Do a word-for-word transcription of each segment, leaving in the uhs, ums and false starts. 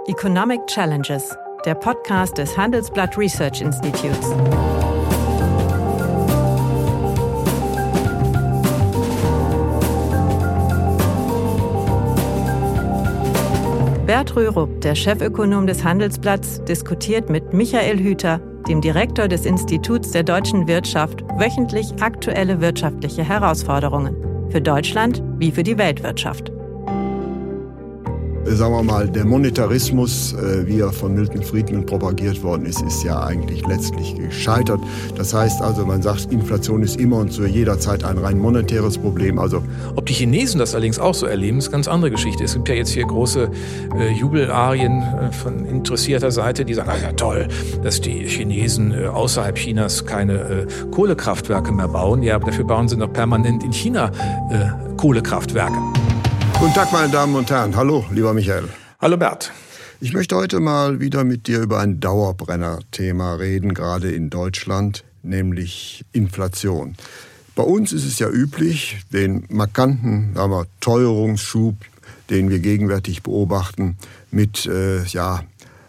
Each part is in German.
Economic Challenges, der Podcast des Handelsblatt Research Institutes. Bert Rürup, der Chefökonom des Handelsblatts, diskutiert mit Michael Hüter, dem Direktor des Instituts der deutschen Wirtschaft, wöchentlich aktuelle wirtschaftliche Herausforderungen. Für Deutschland wie für die Weltwirtschaft. Sagen wir mal, der Monetarismus, wie er von Milton Friedman propagiert worden ist, ist ja eigentlich letztlich gescheitert. Das heißt also, man sagt, Inflation ist immer und zu jeder Zeit ein rein monetäres Problem. Also ob die Chinesen das allerdings auch so erleben, ist eine ganz andere Geschichte. Es gibt ja jetzt hier große äh, Jubelarien äh, von interessierter Seite, die sagen, ah ja toll, dass die Chinesen äh, außerhalb Chinas keine äh, Kohlekraftwerke mehr bauen. Ja, aber dafür bauen sie noch permanent in China äh, Kohlekraftwerke. Guten Tag, meine Damen und Herren. Hallo, lieber Michael. Hallo Bert. Ich möchte heute mal wieder mit dir über ein Dauerbrenner-Thema reden, gerade in Deutschland, nämlich Inflation. Bei uns ist es ja üblich, den markanten sagen wir, Teuerungsschub, den wir gegenwärtig beobachten, mit äh, ja,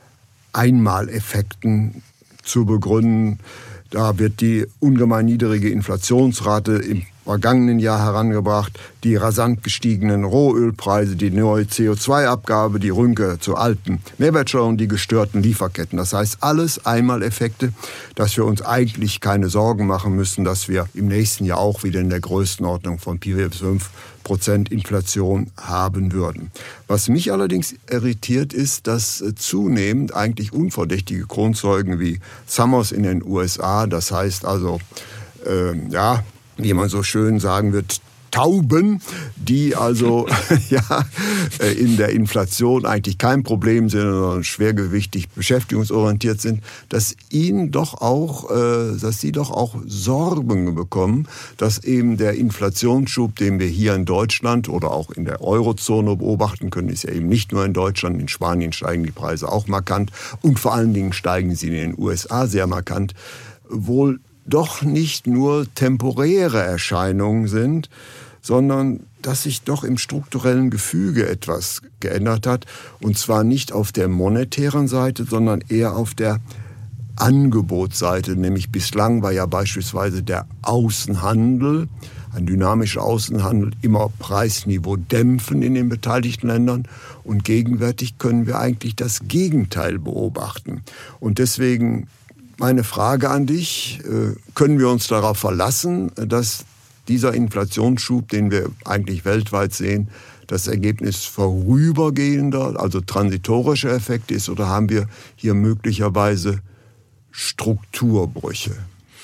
Einmaleffekten zu begründen. Da wird die ungemein niedrige Inflationsrate im vergangenen Jahr herangebracht, die rasant gestiegenen Rohölpreise, die neue C O zwei Abgabe, die Rückkehr zur alten Mehrwertsteuer und die gestörten Lieferketten. Das heißt, alles Einmaleffekte, dass wir uns eigentlich keine Sorgen machen müssen, dass wir im nächsten Jahr auch wieder in der Größenordnung von vier bis fünf Prozent Inflation haben würden. Was mich allerdings irritiert, ist, dass zunehmend eigentlich unverdächtige Kronzeugen wie Summers in den U S A, das heißt also, äh, ja, wie man so schön sagen wird, Tauben, die also ja in der Inflation eigentlich kein Problem sind, sondern schwergewichtig beschäftigungsorientiert sind, dass ihnen doch auch, äh, dass sie doch auch Sorgen bekommen, dass eben der Inflationsschub, den wir hier in Deutschland oder auch in der Eurozone beobachten können, ist ja eben nicht nur in Deutschland, in Spanien steigen die Preise auch markant und vor allen Dingen steigen sie in den U S A sehr markant, wohl doch nicht nur temporäre Erscheinungen sind, sondern dass sich doch im strukturellen Gefüge etwas geändert hat. Und zwar nicht auf der monetären Seite, sondern eher auf der Angebotsseite. Nämlich bislang war ja beispielsweise der Außenhandel, ein dynamischer Außenhandel, immer Preisniveau dämpfen in den beteiligten Ländern. Und gegenwärtig können wir eigentlich das Gegenteil beobachten. Und deswegen meine Frage an dich, können wir uns darauf verlassen, dass dieser Inflationsschub, den wir eigentlich weltweit sehen, das Ergebnis vorübergehender, also transitorischer Effekte ist, oder haben wir hier möglicherweise Strukturbrüche?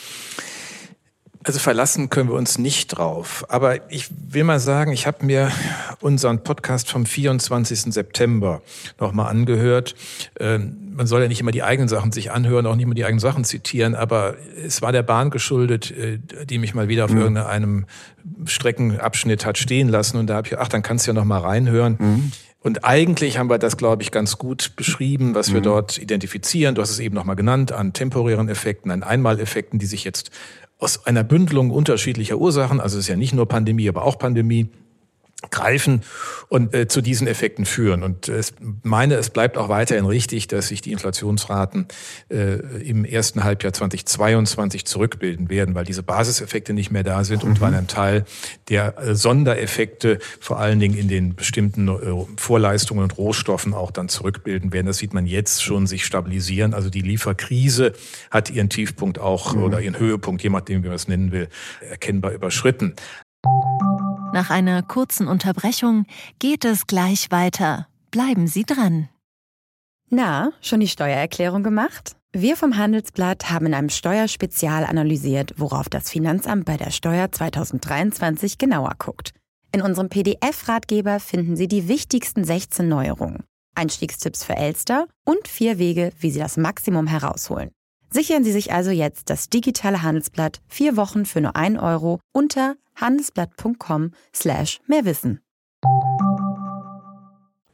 Also verlassen können wir uns nicht drauf. Aber ich will mal sagen, ich habe mir unseren Podcast vom vierundzwanzigsten September nochmal angehört. Man soll ja nicht immer die eigenen Sachen sich anhören, auch nicht immer die eigenen Sachen zitieren, aber es war der Bahn geschuldet, die mich mal wieder auf mhm. irgendeinem Streckenabschnitt hat stehen lassen. Und da habe ich, ach, dann kannst du ja noch mal reinhören. Mhm. Und eigentlich haben wir das, glaube ich, ganz gut beschrieben, was wir mhm. dort identifizieren. Du hast es eben noch mal genannt, an temporären Effekten, an Einmaleffekten, die sich jetzt aus einer Bündelung unterschiedlicher Ursachen, also es ist ja nicht nur Pandemie, aber auch Pandemie, greifen und äh, zu diesen Effekten führen. Und ich äh, meine, es bleibt auch weiterhin richtig, dass sich die Inflationsraten äh, im ersten Halbjahr zweitausendzweiundzwanzig zurückbilden werden, weil diese Basiseffekte nicht mehr da sind mhm. und weil ein Teil der äh, Sondereffekte vor allen Dingen in den bestimmten äh, Vorleistungen und Rohstoffen auch dann zurückbilden werden. Das sieht man jetzt schon sich stabilisieren. Also die Lieferkrise hat ihren Tiefpunkt auch mhm. oder ihren Höhepunkt, je nachdem, wie man es nennen will, erkennbar überschritten. Nach einer kurzen Unterbrechung geht es gleich weiter. Bleiben Sie dran. Na, schon die Steuererklärung gemacht? Wir vom Handelsblatt haben in einem Steuerspezial analysiert, worauf das Finanzamt bei der Steuer zweitausenddreiundzwanzig genauer guckt. In unserem P D F-Ratgeber finden Sie die wichtigsten sechzehn Neuerungen, Einstiegstipps für Elster und vier Wege, wie Sie das Maximum herausholen. Sichern Sie sich also jetzt das digitale Handelsblatt vier Wochen für nur ein Euro unter handelsblatt punkt com slash mehrwissen.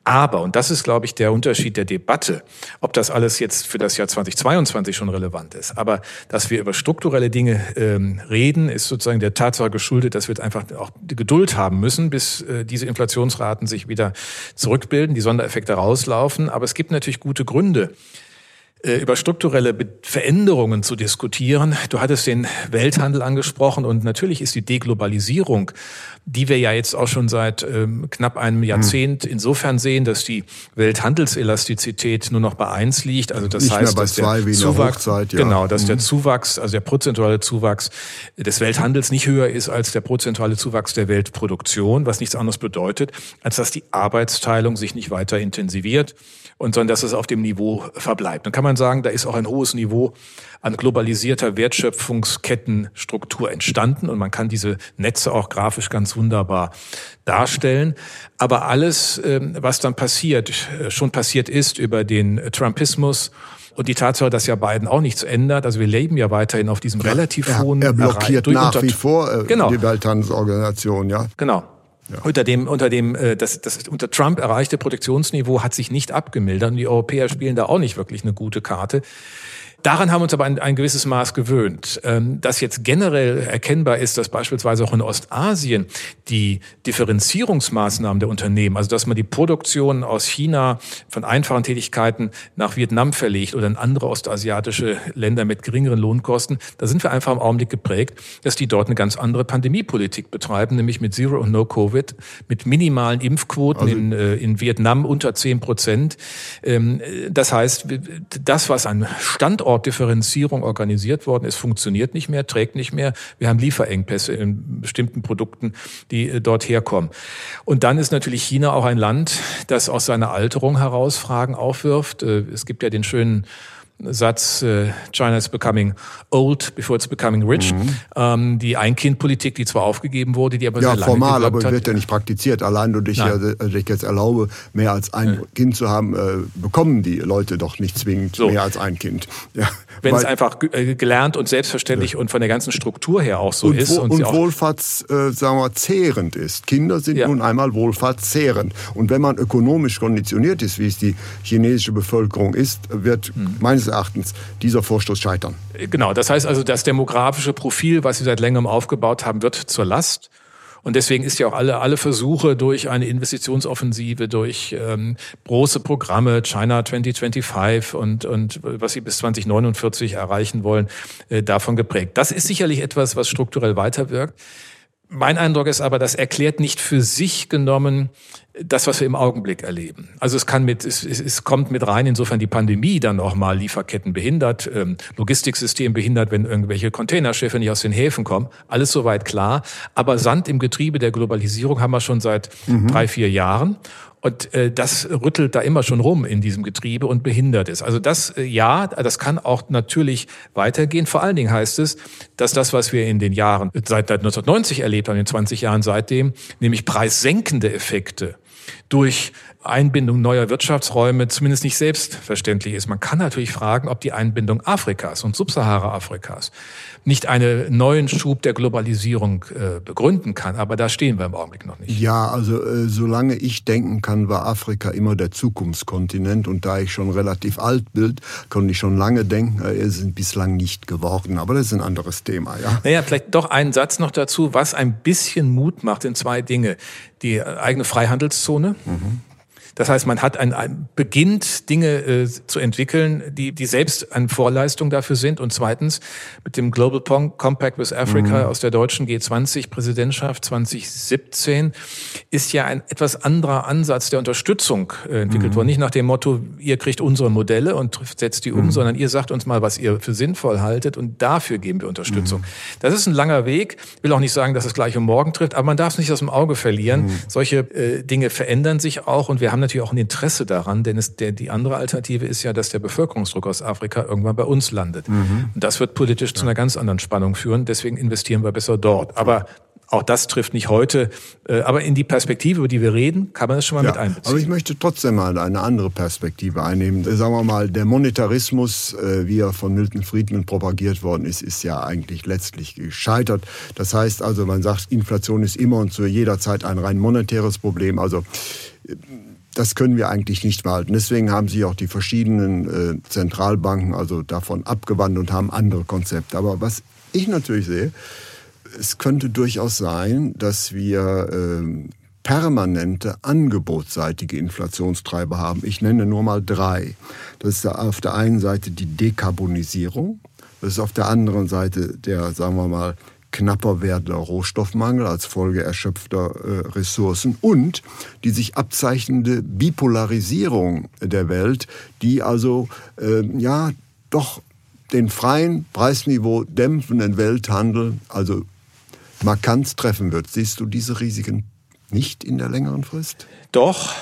Aber, und das ist, glaube ich, der Unterschied der Debatte, ob das alles jetzt für das Jahr zweitausendzweiundzwanzig schon relevant ist. Aber dass wir über strukturelle Dinge ähm, reden, ist sozusagen der Tatsache geschuldet, dass wir einfach auch die Geduld haben müssen, bis äh, diese Inflationsraten sich wieder zurückbilden, die Sondereffekte rauslaufen. Aber es gibt natürlich gute Gründe, über strukturelle Veränderungen zu diskutieren. Du hattest den Welthandel angesprochen und natürlich ist die Deglobalisierung, die wir ja jetzt auch schon seit ähm, knapp einem Jahrzehnt insofern sehen, dass die Welthandelselastizität nur noch bei eins liegt. Also das Nicht heißt, mehr bei dass zwei, der Zuwachs, Hochzeit, ja. genau, dass mhm. der Zuwachs, also der prozentuale Zuwachs des Welthandels nicht höher ist als der prozentuale Zuwachs der Weltproduktion, was nichts anderes bedeutet, als dass die Arbeitsteilung sich nicht weiter intensiviert und sondern dass es auf dem Niveau verbleibt. Dann kann man sagen, da ist auch ein hohes Niveau an globalisierter Wertschöpfungskettenstruktur entstanden und man kann diese Netze auch grafisch ganz wunderbar darstellen. Aber alles, was dann passiert, schon passiert ist über den Trumpismus und die Tatsache, dass ja Biden auch nichts ändert, also wir leben ja weiterhin auf diesem relativ er, hohen... Er blockiert durch, nach unter, wie vor äh, genau. die Welthandelsorganisation, ja. Genau. Ja. Unter dem, unter dem, das, das unter Trump erreichte Protektionsniveau hat sich nicht abgemildert und die Europäer spielen da auch nicht wirklich eine gute Karte. Daran haben wir uns aber ein, ein gewisses Maß gewöhnt. Dass jetzt generell erkennbar ist, dass beispielsweise auch in Ostasien die Differenzierungsmaßnahmen der Unternehmen, also dass man die Produktion aus China von einfachen Tätigkeiten nach Vietnam verlegt oder in andere ostasiatische Länder mit geringeren Lohnkosten, da sind wir einfach im Augenblick geprägt, dass die dort eine ganz andere Pandemiepolitik betreiben, nämlich mit Zero und No Covid, mit minimalen Impfquoten also in, in Vietnam unter zehn Prozent. Das heißt, das, was an Standort Differenzierung organisiert worden ist, funktioniert nicht mehr, trägt nicht mehr. Wir haben Lieferengpässe in bestimmten Produkten, die dort herkommen. Und dann ist natürlich China auch ein Land, das aus seiner Alterung heraus Fragen aufwirft. Es gibt ja den schönen Satz, China is becoming old before it's becoming rich. Mhm. Ähm, die Ein-Kind-Politik, die zwar aufgegeben wurde, die aber ja, sehr lange formal, aber hat. wird ja nicht praktiziert. Allein durch ich, ja, also ich jetzt erlaube, mehr als ein ja. Kind zu haben, äh, bekommen die Leute doch nicht zwingend so. mehr als ein Kind. Ja, wenn es einfach g- gelernt und selbstverständlich ja. und von der ganzen Struktur her auch so und, ist. Und, und wohlfahrtszehrend äh, ist. Kinder sind ja. nun einmal wohlfahrtszehrend. Und wenn man ökonomisch konditioniert ist, wie es die chinesische Bevölkerung ist, wird mhm. meines Erachtens dieser Vorstoß scheitern. Genau, das heißt also, das demografische Profil, was Sie seit längerem aufgebaut haben, wird zur Last. Und deswegen ist ja auch alle, alle Versuche durch eine Investitionsoffensive, durch ähm, große Programme, China zwanzig fünfundzwanzig und, und was sie bis zwanzig neunundvierzig erreichen wollen, äh, davon geprägt. Das ist sicherlich etwas, was strukturell weiterwirkt. Mein Eindruck ist aber, das erklärt nicht für sich genommen das, was wir im Augenblick erleben. Also es kann mit, es, es, es kommt mit rein, insofern die Pandemie dann auch mal Lieferketten behindert, ähm, Logistiksystem behindert, wenn irgendwelche Containerschiffe nicht aus den Häfen kommen. Alles soweit klar. Aber Sand im Getriebe der Globalisierung haben wir schon seit mhm. drei, vier Jahren. Und äh, das rüttelt da immer schon rum in diesem Getriebe und behindert es. Also das, äh, ja, das kann auch natürlich weitergehen. Vor allen Dingen heißt es, dass das, was wir in den Jahren seit neunzehnhundertneunzig erlebt haben, in den zwanzig Jahren seitdem, nämlich preissenkende Effekte durch Einbindung neuer Wirtschaftsräume zumindest nicht selbstverständlich ist. Man kann natürlich fragen, ob die Einbindung Afrikas und Subsahara-Afrikas nicht einen neuen Schub der Globalisierung äh, begründen kann. Aber da stehen wir im Augenblick noch nicht. Ja, also äh, solange ich denken kann, war Afrika immer der Zukunftskontinent. Und da ich schon relativ alt bin, konnte ich schon lange denken, äh, es sind bislang nicht geworden. Aber das ist ein anderes Thema, ja. Naja, vielleicht doch einen Satz noch dazu, was ein bisschen Mut macht in zwei Dinge. Die eigene Freihandelszone. Mhm. Das heißt, man hat ein, ein beginnt Dinge äh, zu entwickeln, die die selbst eine Vorleistung dafür sind. Und zweitens mit dem Global Compact with Africa mhm. aus der deutschen G zwanzig Präsidentschaft zwanzig siebzehn ist ja ein etwas anderer Ansatz der Unterstützung äh, entwickelt mhm. worden. Nicht nach dem Motto, ihr kriegt unsere Modelle und setzt die um, mhm. sondern ihr sagt uns mal, was ihr für sinnvoll haltet und dafür geben wir Unterstützung. Mhm. Das ist ein langer Weg. Ich will auch nicht sagen, dass es gleich um morgen trifft, aber man darf es nicht aus dem Auge verlieren. Mhm. Solche äh, Dinge verändern sich auch und wir haben natürlich auch ein Interesse daran, denn es, der, die andere Alternative ist ja, dass der Bevölkerungsdruck aus Afrika irgendwann bei uns landet. Mhm. Und das wird politisch ja. zu einer ganz anderen Spannung führen, deswegen investieren wir besser dort. Aber auch das trifft nicht heute, aber in die Perspektive, über die wir reden, kann man das schon mal ja, mit einbeziehen. Aber ich möchte trotzdem mal eine andere Perspektive einnehmen. Sagen wir mal, der Monetarismus, wie er von Milton Friedman propagiert worden ist, ist ja eigentlich letztlich gescheitert. Das heißt also, man sagt, Inflation ist immer und zu jeder Zeit ein rein monetäres Problem. Also das können wir eigentlich nicht mehr halten. Deswegen haben sich auch die verschiedenen äh, Zentralbanken also davon abgewandt und haben andere Konzepte. Aber was ich natürlich sehe, es könnte durchaus sein, dass wir äh, permanente angebotsseitige Inflationstreiber haben. Ich nenne nur mal drei. Das ist auf der einen Seite die Dekarbonisierung. Das ist auf der anderen Seite der, sagen wir mal, knapper werdender Rohstoffmangel als Folge erschöpfter äh, Ressourcen und die sich abzeichnende Bipolarisierung der Welt, die also äh, ja doch den freien, Preisniveau dämpfenden Welthandel also markant treffen wird. Siehst du diese Risiken nicht in der längeren Frist? Doch,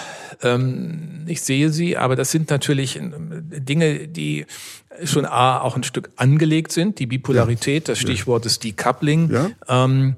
ähm, ich sehe sie, aber das sind natürlich Dinge, die schon A, auch ein Stück angelegt sind. Die Bipolarität, ja. Das Stichwort ist Decoupling, ja. ähm,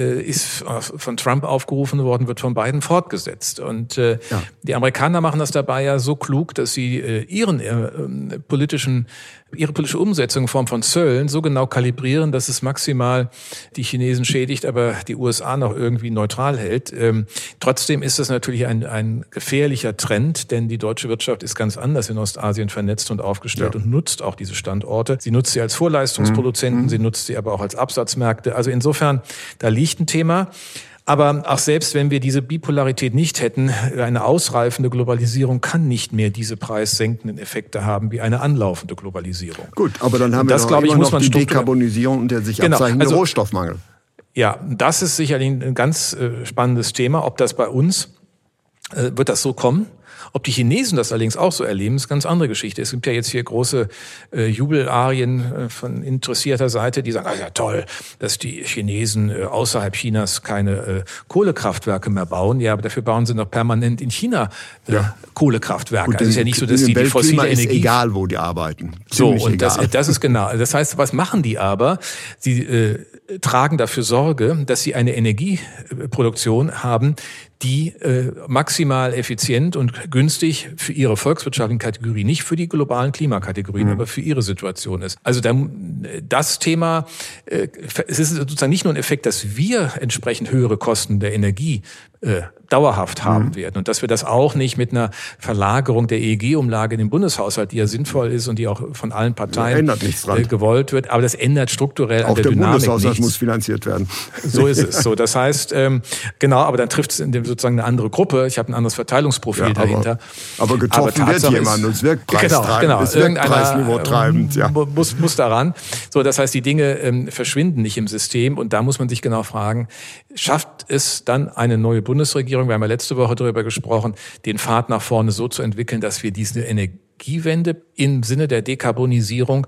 ist von Trump aufgerufen worden, wird von Biden fortgesetzt. Und äh, ja. die Amerikaner machen das dabei ja so klug, dass sie äh, ihren äh, politischen, ihre politische Umsetzung in Form von Zöllen so genau kalibrieren, dass es maximal die Chinesen schädigt, aber die U S A noch irgendwie neutral hält. Ähm, trotzdem ist das natürlich ein, ein gefährlicher Trend, denn die deutsche Wirtschaft ist ganz anders in Ostasien vernetzt und aufgestellt ja. und nutzt auch diese Standorte. Sie nutzt sie als Vorleistungsproduzenten, mhm. sie nutzt sie aber auch als Absatzmärkte. Also insofern, da liegt ein Thema. Aber auch selbst wenn wir diese Bipolarität nicht hätten, eine ausreifende Globalisierung kann nicht mehr diese preissenkenden Effekte haben wie eine anlaufende Globalisierung. Gut, aber dann haben das, wir doch immer noch die Dekarbonisierung und der sich genau, abzeichnende also, Rohstoffmangel. Ja, das ist sicherlich ein ganz äh, spannendes Thema. Ob das bei uns, äh, wird das so kommen? Ob die Chinesen das allerdings auch so erleben, ist eine ganz andere Geschichte. Es gibt ja jetzt hier große äh, Jubelarien äh, von interessierter Seite, die sagen, ah ja toll, dass die Chinesen äh, außerhalb Chinas keine äh, Kohlekraftwerke mehr bauen. Ja, aber dafür bauen sie noch permanent in China äh, ja. Kohlekraftwerke. Also es ist ja nicht so, dass die die fossile Energie... ist egal, wo die arbeiten. Ziemlich so, und das, das ist genau. Das heißt, was machen die aber? Sie äh, tragen dafür Sorge, dass sie eine Energieproduktion haben, die äh, maximal effizient und günstig für ihre volkswirtschaftlichen Kategorie, nicht für die globalen Klimakategorien, mhm. aber für ihre Situation ist. Also da, das Thema, äh, es ist sozusagen nicht nur ein Effekt, dass wir entsprechend höhere Kosten der Energie äh, dauerhaft haben mhm. werden und dass wir das auch nicht mit einer Verlagerung der E E G-Umlage in den Bundeshaushalt, die ja sinnvoll ist und die auch von allen Parteien äh, gewollt wird, aber das ändert strukturell auch an der, der Dynamik nichts. Auch der Bundeshaushalt muss finanziert werden. So ist es. So, das heißt, ähm, genau, aber dann trifft es in dem sozusagen eine andere Gruppe. Ich habe ein anderes Verteilungsprofil ja, dahinter. Aber, aber getroffen aber wird jemand und es wirkt preistreibend. Genau, genau. Es wirkt preisniveautreibend. Ja. Muss, muss daran. So, das heißt, die Dinge ähm, verschwinden nicht im System und da muss man sich genau fragen, schafft es dann eine neue Bundesregierung, wir haben ja letzte Woche darüber gesprochen, den Pfad nach vorne so zu entwickeln, dass wir diese Energiewende im Sinne der Dekarbonisierung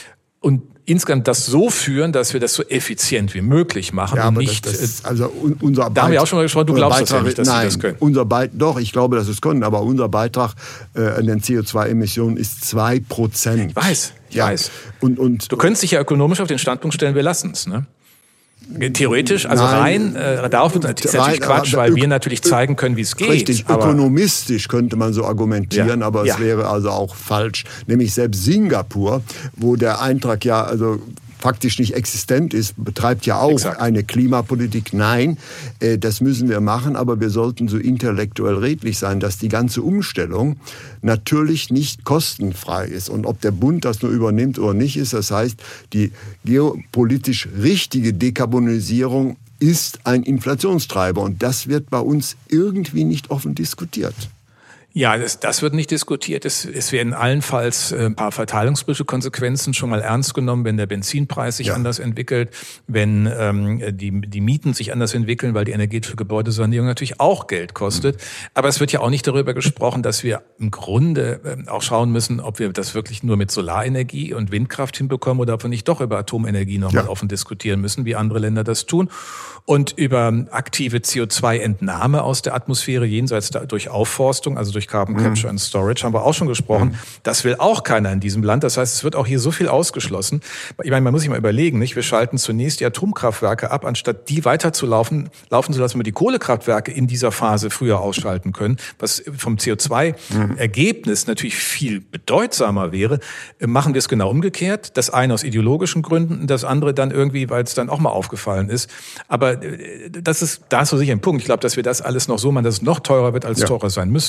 und insgesamt das so führen, dass wir das so effizient wie möglich machen. Ja, aber nicht, das, das, also unser da haben wir auch schon mal gesprochen, du glaubst Beitrag, das ja nicht, dass nein, sie das können. Unser Beitrag, doch, ich glaube, dass sie es können, aber unser Beitrag äh, an den C O zwei Emissionen ist zwei Prozent. Ich weiß, ich ja. weiß. Und, und, du könntest dich ja ökonomisch auf den Standpunkt stellen, wir lassen es, ne? Theoretisch, also Nein, rein, äh, darauf ist natürlich rein, Quatsch, weil wir natürlich zeigen können, wie es geht. Richtig, aber ökonomistisch könnte man so argumentieren, ja, aber ja. es wäre also auch falsch. Nämlich selbst Singapur, wo der Eintrag ja also faktisch nicht existent ist, betreibt ja auch Exakt. eine Klimapolitik. Nein, äh, das müssen wir machen, aber wir sollten so intellektuell redlich sein, dass die ganze Umstellung natürlich nicht kostenfrei ist. Und ob der Bund das nur übernimmt oder nicht ist, das heißt, die geopolitisch richtige Dekarbonisierung ist ein Inflationstreiber. Und das wird bei uns irgendwie nicht offen diskutiert. Ja, das, das wird nicht diskutiert. Es, es werden allenfalls ein paar verteilungspolitische Konsequenzen schon mal ernst genommen, wenn der Benzinpreis sich ja. anders entwickelt, wenn ähm, die, die Mieten sich anders entwickeln, weil die energetische Gebäudesanierung natürlich auch Geld kostet. Mhm. Aber es wird ja auch nicht darüber gesprochen, dass wir im Grunde äh, auch schauen müssen, ob wir das wirklich nur mit Solarenergie und Windkraft hinbekommen oder ob wir nicht doch über Atomenergie nochmal ja. offen diskutieren müssen, wie andere Länder das tun. Und über aktive C O zwei Entnahme aus der Atmosphäre jenseits da, durch Aufforstung, also durch Carbon Capture and Storage, haben wir auch schon gesprochen. Mhm. Das will auch keiner in diesem Land. Das heißt, es wird auch hier so viel ausgeschlossen. Ich meine, man muss sich mal überlegen, nicht? Wir schalten zunächst die Atomkraftwerke ab, anstatt die weiter zu laufen, laufen zu lassen, wir die Kohlekraftwerke in dieser Phase früher ausschalten können, was vom C O zwei Ergebnis natürlich viel bedeutsamer wäre. Machen wir es genau umgekehrt. Das eine aus ideologischen Gründen, das andere dann irgendwie, weil es dann auch mal aufgefallen ist. Aber das ist, da hast du sicher einen Punkt. Ich glaube, dass wir das alles noch so machen, dass es noch teurer wird, als ja. teurer sein müsste. Ja.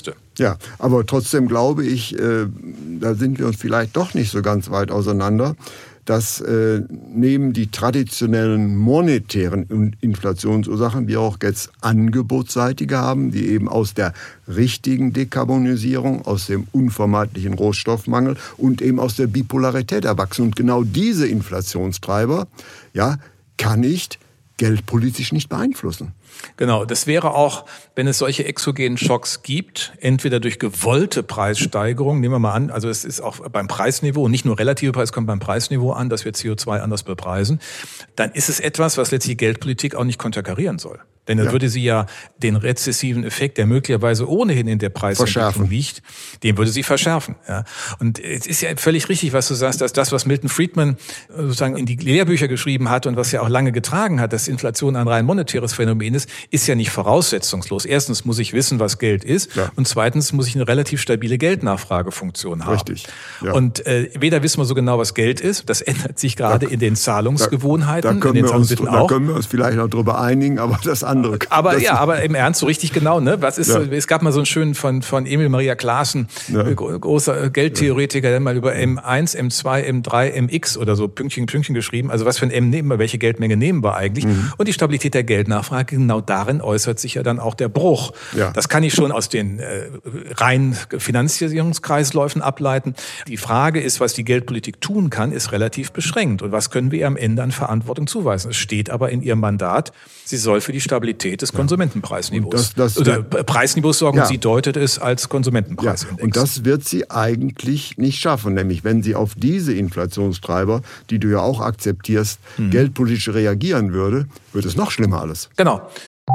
Ja, aber trotzdem glaube ich, äh, da sind wir uns vielleicht doch nicht so ganz weit auseinander, dass äh, neben die traditionellen monetären Inflationsursachen wir auch jetzt angebotsseitige haben, die eben aus der richtigen Dekarbonisierung, aus dem unvermeidlichen Rohstoffmangel und eben aus der Bipolarität erwachsen. Und genau diese Inflationstreiber, ja, kann ich geldpolitisch nicht beeinflussen. Genau, das wäre auch, wenn es solche exogenen Schocks gibt, entweder durch gewollte Preissteigerungen, nehmen wir mal an, also es ist auch beim Preisniveau, nicht nur relative Preis, kommt beim Preisniveau an, dass wir C O zwei anders bepreisen, dann ist es etwas, was letztlich Geldpolitik auch nicht konterkarieren soll. Denn dann ja. würde sie ja den rezessiven Effekt, der möglicherweise ohnehin in der Preisentwicklung liegt, den würde sie verschärfen. Ja. Und es ist ja völlig richtig, was du sagst, dass das, was Milton Friedman sozusagen in die Lehrbücher geschrieben hat und was ja auch lange getragen hat, dass Inflation ein rein monetäres Phänomen ist, ist ja nicht voraussetzungslos. Erstens muss ich wissen, was Geld ist, ja. und zweitens muss ich eine relativ stabile Geldnachfragefunktion haben. Richtig. Ja. Und äh, weder wissen wir so genau, was Geld ist, das ändert sich gerade da, in den Zahlungsgewohnheiten. Da, da, können in den wir uns, da auch. können wir uns vielleicht noch drüber einigen, aber das andere. Aber das ja, aber im Ernst, so richtig genau, ne? Was ist, ja. es gab mal so einen schönen von, von Emil Maria Claassen, ja. großer Geldtheoretiker, der mal über M eins, M zwei, M drei, M X oder so Pünktchen, Pünktchen geschrieben. Also was für ein M nehmen wir, welche Geldmenge nehmen wir eigentlich? Mhm. Und die Stabilität der Geldnachfrage, genau darin äußert sich ja dann auch der Bruch. Ja. Das kann ich schon aus den äh, reinen Finanzierungskreisläufen ableiten. Die Frage ist, was die Geldpolitik tun kann, ist relativ beschränkt. Und was können wir ihr am Ende an Verantwortung zuweisen? Es steht aber in ihrem Mandat, sie soll für die Stabilität des Konsumentenpreisniveaus das, das, oder Preisniveaus sorgen. Ja. Und sie deutet es als Konsumentenpreisindex. Ja. Und das wird sie eigentlich nicht schaffen. Nämlich, wenn sie auf diese Inflationstreiber, die du ja auch akzeptierst, hm. geldpolitisch reagieren würde, wird es noch schlimmer alles. Genau.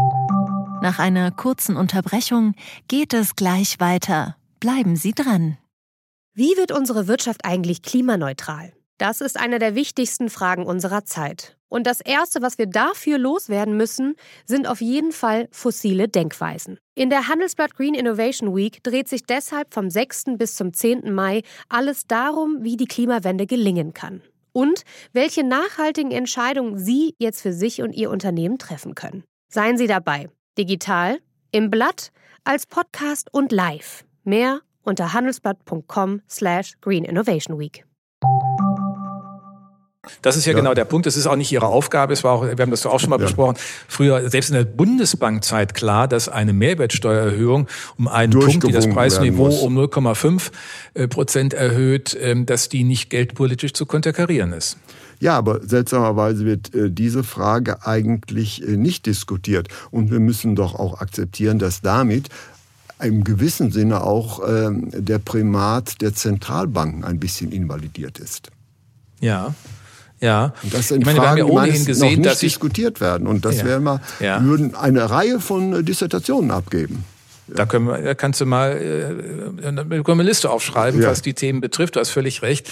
Nach einer kurzen Unterbrechung geht es gleich weiter. Bleiben Sie dran. Wie wird unsere Wirtschaft eigentlich klimaneutral? Das ist eine der wichtigsten Fragen unserer Zeit. Und das Erste, was wir dafür loswerden müssen, sind auf jeden Fall fossile Denkweisen. In der Handelsblatt Green Innovation Week dreht sich deshalb vom sechsten bis zum zehnten Mai alles darum, wie die Klimawende gelingen kann. Und welche nachhaltigen Entscheidungen Sie jetzt für sich und Ihr Unternehmen treffen können. Seien Sie dabei. Digital, im Blatt, als Podcast und live. Mehr unter handelsblatt punkt com slash green innovation week. Das ist ja, ja genau der Punkt. Das ist auch nicht Ihre Aufgabe. Es war auch, wir haben das auch schon mal ja. besprochen. Früher, selbst in der Bundesbankzeit klar, dass eine Mehrwertsteuererhöhung um einen Punkt, die das Preisniveau um null Komma fünf Prozent erhöht, dass die nicht geldpolitisch zu konterkarieren ist. Ja, aber seltsamerweise wird äh, diese Frage eigentlich äh, nicht diskutiert. Und wir müssen doch auch akzeptieren, dass damit im gewissen Sinne auch äh, der Primat der Zentralbanken ein bisschen invalidiert ist. Ja. Ja, und das sind ich meine, Fragen, wir haben ja ohnehin die gesehen, noch nicht dass diskutiert werden. Und das ja. wäre mal, ja. würden eine Reihe von Dissertationen abgeben. Da, können wir, da kannst du mal äh, eine Liste aufschreiben, ja. was die Themen betrifft. Du hast völlig recht.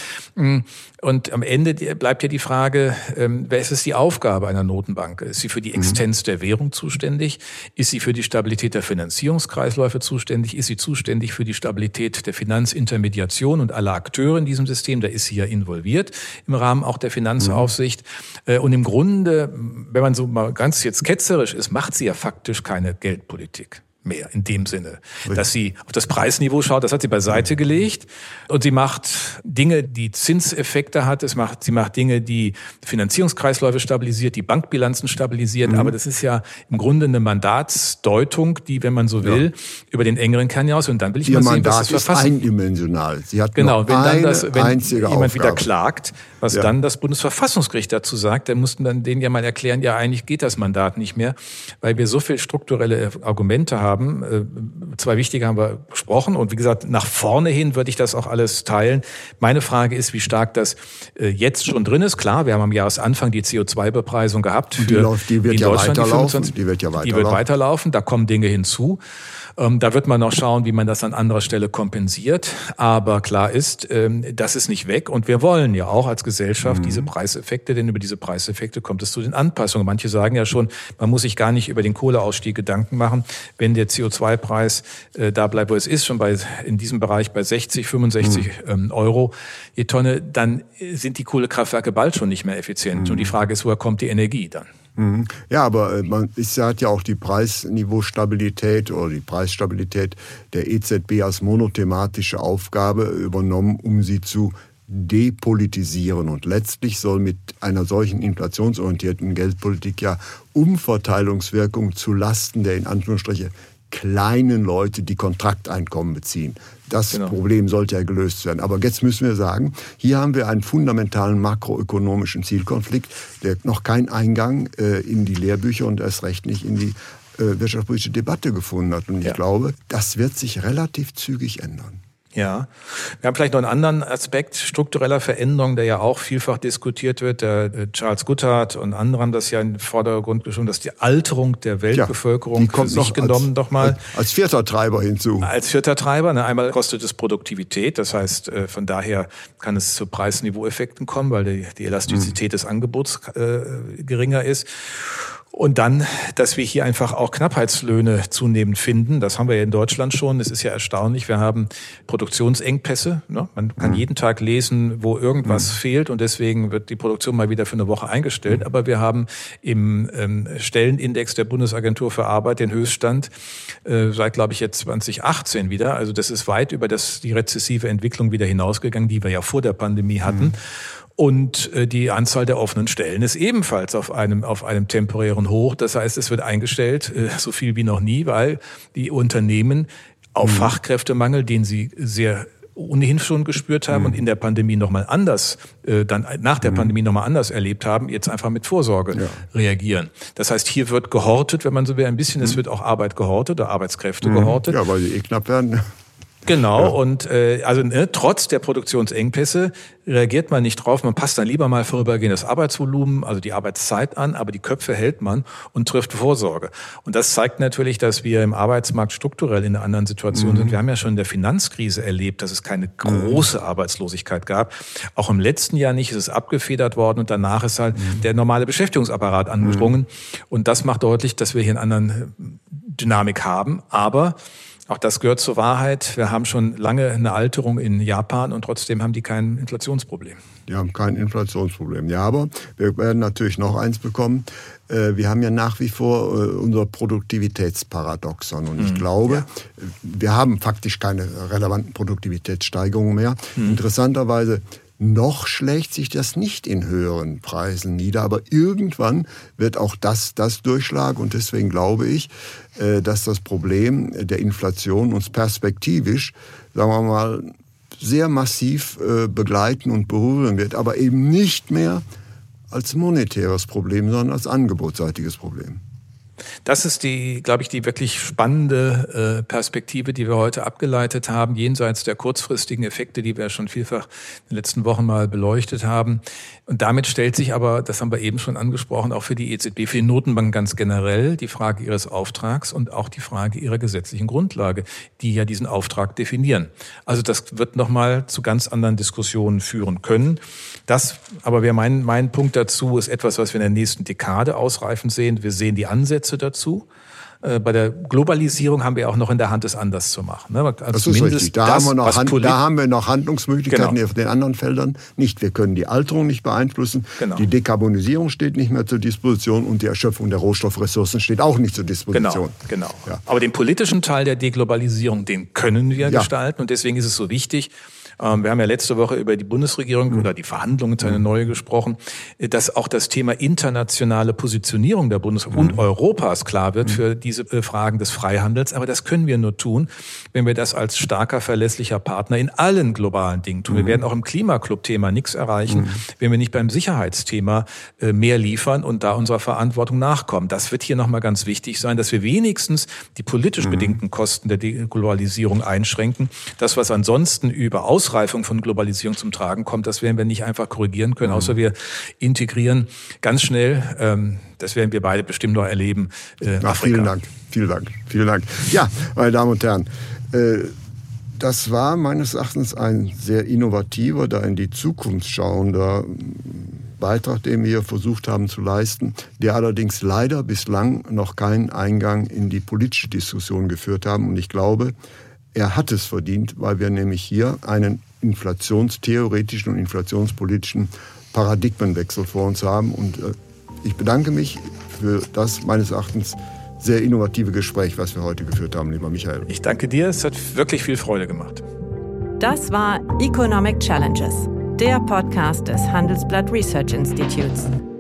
Und am Ende bleibt ja die Frage, ähm, was ist die Aufgabe einer Notenbank? Ist sie für die Existenz mhm. der Währung zuständig? Ist sie für die Stabilität der Finanzierungskreisläufe zuständig? Ist sie zuständig für die Stabilität der Finanzintermediation und aller Akteure in diesem System? Da ist sie ja involviert im Rahmen auch der Finanzaufsicht. Mhm. Und im Grunde, wenn man so mal ganz jetzt ketzerisch ist, macht sie ja faktisch keine Geldpolitik mehr in dem Sinne, dass sie auf das Preisniveau schaut, das hat sie beiseite gelegt und sie macht Dinge, die Zinseffekte hat, es macht, sie macht Dinge, die Finanzierungskreisläufe stabilisiert, die Bankbilanzen stabilisiert, mhm. aber das ist ja im Grunde eine Mandatsdeutung, die, wenn man so will, ja. über den engeren Kern hinaus und dann will ich Ihr mal sehen, Mandat was das Verfassung... ist eindimensional. Sie hat genau, nur wenn dann eine das, wenn einzige jemand Aufgabe. wieder klagt, was ja. dann das Bundesverfassungsgericht dazu sagt, dann mussten dann denen ja mal erklären, ja eigentlich geht das Mandat nicht mehr, weil wir so viel strukturelle Argumente haben. Zwei wichtige haben wir besprochen und wie gesagt, nach vorne hin würde ich das auch alles teilen. Meine Frage ist, wie stark das jetzt schon drin ist. Klar, wir haben am Jahresanfang die C O zwei Bepreisung gehabt. Die, für läuft, die wird in ja Deutschland, weiterlaufen. Die, die wird ja weiterlaufen. Die wird weiterlaufen, da kommen Dinge hinzu. Da wird man noch schauen, wie man das an anderer Stelle kompensiert. Aber klar ist, das ist nicht weg. Und wir wollen ja auch als Gesellschaft mhm. diese Preiseffekte, denn über diese Preiseffekte kommt es zu den Anpassungen. Manche sagen ja schon, man muss sich gar nicht über den Kohleausstieg Gedanken machen. Wenn der C O zwei Preis da bleibt, wo es ist, schon bei in diesem Bereich bei sechzig, fünfundsechzig mhm. Euro je Tonne, dann sind die Kohlekraftwerke bald schon nicht mehr effizient. Mhm. Und die Frage ist, woher kommt die Energie dann? Ja, aber man ist, hat ja auch die Preisniveaustabilität oder die Preisstabilität der E Z B als monothematische Aufgabe übernommen, um sie zu depolitisieren. Und letztlich soll mit einer solchen inflationsorientierten Geldpolitik ja Umverteilungswirkung zu Lasten der in Anführungsstriche kleinen Leute, die Kontrakteinkommen beziehen. Das genau. Problem sollte ja gelöst werden. Aber jetzt müssen wir sagen, hier haben wir einen fundamentalen makroökonomischen Zielkonflikt, der noch keinen Eingang äh, in die Lehrbücher und erst recht nicht in die äh, wirtschaftspolitische Debatte gefunden hat. Und ja. ich glaube, das wird sich relativ zügig ändern. Ja, wir haben vielleicht noch einen anderen Aspekt struktureller Veränderung, der ja auch vielfach diskutiert wird. Der, der Charles Goodhart und andere haben das ja in den Vordergrund geschoben, dass die Alterung der Weltbevölkerung ja, für sich genommen als, doch mal als vierter Treiber hinzu. Als vierter Treiber. Ne, einmal kostet es Produktivität, das heißt, von daher kann es zu Preisniveaueffekten kommen, weil die, die Elastizität mhm. des Angebots äh, geringer ist. Und dann, dass wir hier einfach auch Knappheitslöhne zunehmend finden. Das haben wir ja in Deutschland schon. Das ist ja erstaunlich. Wir haben Produktionsengpässe. Ne? Man kann mhm. jeden Tag lesen, wo irgendwas mhm. fehlt. Und deswegen wird die Produktion mal wieder für eine Woche eingestellt. Mhm. Aber wir haben im ähm, Stellenindex der Bundesagentur für Arbeit den Höchststand äh, seit, glaube ich, jetzt zwanzig achtzehn wieder. Also das ist weit über das, die rezessive Entwicklung wieder hinausgegangen, die wir ja vor der Pandemie hatten. Mhm. Und die Anzahl der offenen Stellen ist ebenfalls auf einem, auf einem temporären Hoch. Das heißt, es wird eingestellt, so viel wie noch nie, weil die Unternehmen auf mhm. Fachkräftemangel, den sie sehr ohnehin schon gespürt haben mhm. und in der Pandemie nochmal anders, äh, dann nach der mhm. Pandemie nochmal anders erlebt haben, jetzt einfach mit Vorsorge ja. reagieren. Das heißt, hier wird gehortet, wenn man so will, ein bisschen, mhm. es wird auch Arbeit gehortet oder Arbeitskräfte mhm. gehortet. Ja, weil die eh knapp werden. Genau, ja. und äh, also ne, trotz der Produktionsengpässe reagiert man nicht drauf. Man passt dann lieber mal vorübergehendes Arbeitsvolumen, also die Arbeitszeit an, aber die Köpfe hält man und trifft Vorsorge. Und das zeigt natürlich, dass wir im Arbeitsmarkt strukturell in einer anderen Situation mhm. sind. Wir haben ja schon in der Finanzkrise erlebt, dass es keine große mhm. Arbeitslosigkeit gab. Auch im letzten Jahr nicht, ist es abgefedert worden und danach ist halt mhm. der normale Beschäftigungsapparat angesprungen. Mhm. Und das macht deutlich, dass wir hier eine andere Dynamik haben, aber auch das gehört zur Wahrheit. Wir haben schon lange eine Alterung in Japan und trotzdem haben die kein Inflationsproblem. Die haben kein Inflationsproblem. Ja, aber wir werden natürlich noch eins bekommen. Wir haben ja nach wie vor unser Produktivitätsparadoxon. Und ich mhm, glaube, ja. wir haben faktisch keine relevanten Produktivitätssteigerungen mehr. Mhm. Interessanterweise noch schlägt sich das nicht in höheren Preisen nieder, aber irgendwann wird auch das das durchschlagen und deswegen glaube ich, dass das Problem der Inflation uns perspektivisch, sagen wir mal, sehr massiv begleiten und berühren wird, aber eben nicht mehr als monetäres Problem, sondern als angebotsseitiges Problem. Das ist die, glaube ich, die wirklich spannende äh, Perspektive, die wir heute abgeleitet haben, jenseits der kurzfristigen Effekte, die wir schon vielfach in den letzten Wochen mal beleuchtet haben. Und damit stellt sich aber, das haben wir eben schon angesprochen, auch für die E Z B, für die Notenbank ganz generell die Frage ihres Auftrags und auch die Frage ihrer gesetzlichen Grundlage, die ja diesen Auftrag definieren. Also das wird nochmal zu ganz anderen Diskussionen führen können. Das, aber wäre mein, mein Punkt dazu, ist etwas, was wir in der nächsten Dekade ausreifen sehen. Wir sehen die Ansätze dazu. Bei der Globalisierung haben wir auch noch in der Hand, es anders zu machen. Also das ist richtig. Da, das, haben wir noch Hand, da haben wir noch Handlungsmöglichkeiten genau. auf den anderen Feldern nicht. Wir können die Alterung nicht beeinflussen. Genau. Die Dekarbonisierung steht nicht mehr zur Disposition und die Erschöpfung der Rohstoffressourcen steht auch nicht zur Disposition. Genau, genau. Ja. Aber den politischen Teil der Deglobalisierung, den können wir ja. gestalten. Und deswegen ist es so wichtig, wir haben ja letzte Woche über die Bundesregierung mhm. oder die Verhandlungen zu einer neue gesprochen, dass auch das Thema internationale Positionierung der Bundesregierung mhm. und Europas klar wird mhm. für diese Fragen des Freihandels. Aber das können wir nur tun, wenn wir das als starker, verlässlicher Partner in allen globalen Dingen tun. Mhm. Wir werden auch im Klimaclub-Thema nichts erreichen, mhm. wenn wir nicht beim Sicherheitsthema mehr liefern und da unserer Verantwortung nachkommen. Das wird hier nochmal ganz wichtig sein, dass wir wenigstens die politisch mhm. bedingten Kosten der Deglobalisierung einschränken. Das, was ansonsten über Ausreifung von Globalisierung zum Tragen kommt, das werden wir nicht einfach korrigieren können, außer wir integrieren ganz schnell, ähm, das werden wir beide bestimmt noch erleben, äh, Ach, Afrika. Vielen Dank, vielen Dank, vielen Dank. Ja, meine Damen und Herren, äh, das war meines Erachtens ein sehr innovativer, da in die Zukunft schauender Beitrag, den wir versucht haben zu leisten, der allerdings leider bislang noch keinen Eingang in die politische Diskussion geführt haben. Und ich glaube, er hat es verdient, weil wir nämlich hier einen inflationstheoretischen und inflationspolitischen Paradigmenwechsel vor uns haben. Und ich bedanke mich für das meines Erachtens sehr innovative Gespräch, was wir heute geführt haben, lieber Michael. Ich danke dir, es hat wirklich viel Freude gemacht. Das war Economic Challenges, der Podcast des Handelsblatt Research Institutes.